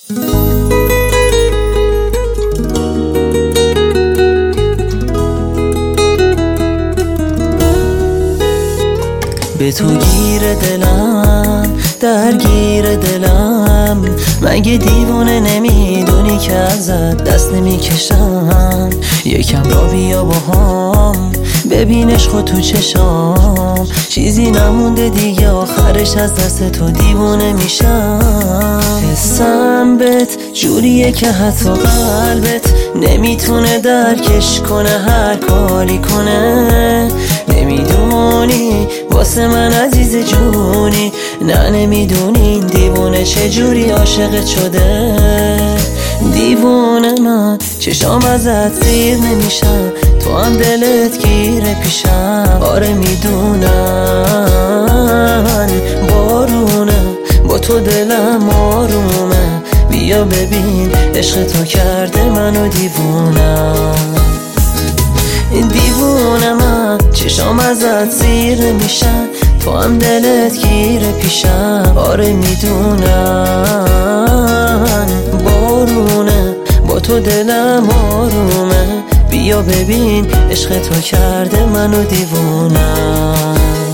به تو گیر دلم، درگیر دلم، مگه دیوونه نمیدونی که ازت دست نمیکشم؟ یکم را بیا باهام، ببین عشق تو چشام، چیزی نمونده دیگه آخرش از دست تو دیوونه میشم. حسم بهت جوریه که حتی قلبت نمیتونه درکش کنه، هر کاری کنه. نمیدونی واسه من عزیز جونی، نه نمیدونی این دیوونه چجوری عاشقت شده. دیوونه من چشام ازت زیر نمیشن، تو هم دلت گیره پیشم. آره میدونم بارونه، با تو دلم آرومه. بیا ببین عشق تو کرده منو دیوونم. دیوونه من چشام ازت زیر میشن، تو هم دلت گیره پیشم. آره میدونم بارونه، با تو دلم آرومه. بیا ببین عشق تو کرده منو دیوونم.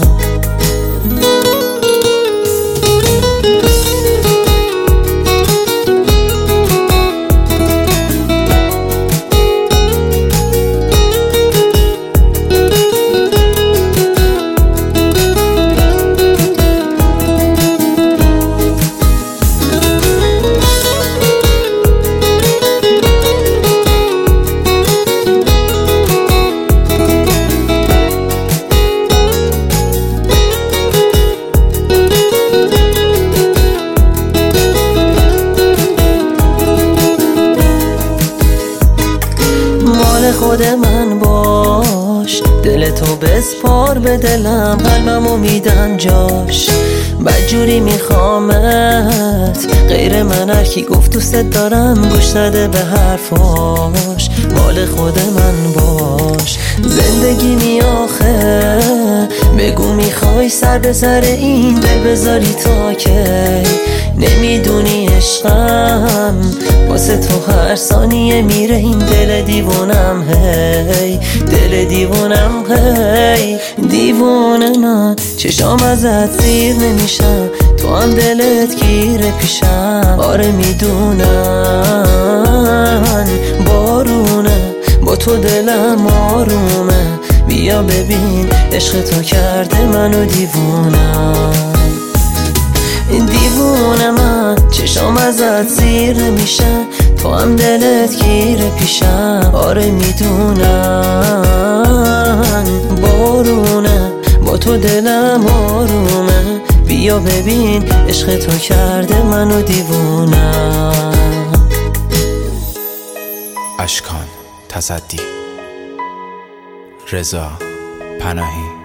خود من باش، دل تو بسپار به دلم، قلبمو میدم جاش. بدجوری میخوامت، غیر من هر کی گفت دوست دارم گوش نده به حرفاش. مال خود من باش، زندگی می آخه، بگو میخوای سر به سر این دل بذاری تا کی؟ نمیدونی عشقم واسه تو هر ثانیه میره این دل دیوونم. هی دل دیوونم، هی دیوونه من چشام ازت زیر نمیشم، تو هم دلت گیره پیشم. آره میدونم بارونه، با تو دلم آرومه. بیا ببین عشق تو کرده منو دیوونم. دیوونه من چشام ازت زیر میشن، تو هم دلت گیره پیشم. آره میدونم بارونه، با تو دلم آرومه. بیا ببین عشق تو کرده منو دیوونم. اشکان تصدی، رضا پناهی.